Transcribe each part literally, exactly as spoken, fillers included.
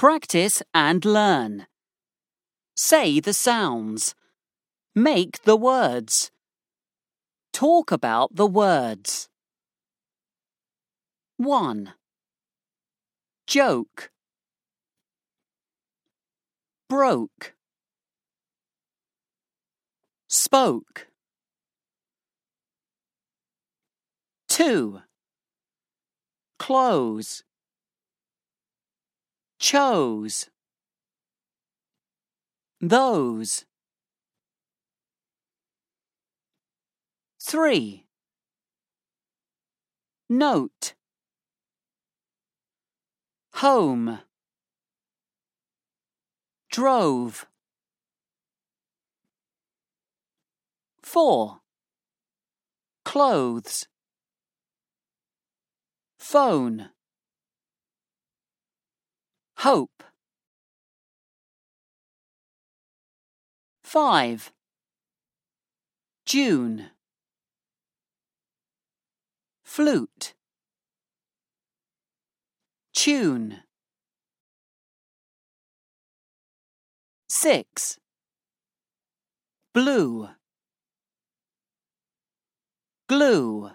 Practice and learn. Say the sounds. Make the words. Talk about the words. one. Joke. Broke. Spoke. two. Close. Chose. Those. three. Note. Home. Drove. four. Clothes. Phone. Hope. five. June. Flute. Tune. six. Blue. Glue.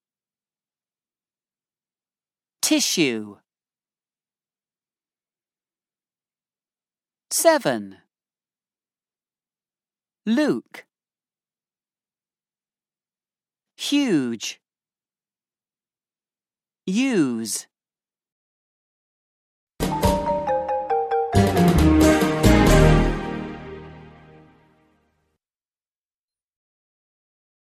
Tissue. seven. Luke. Huge. Use.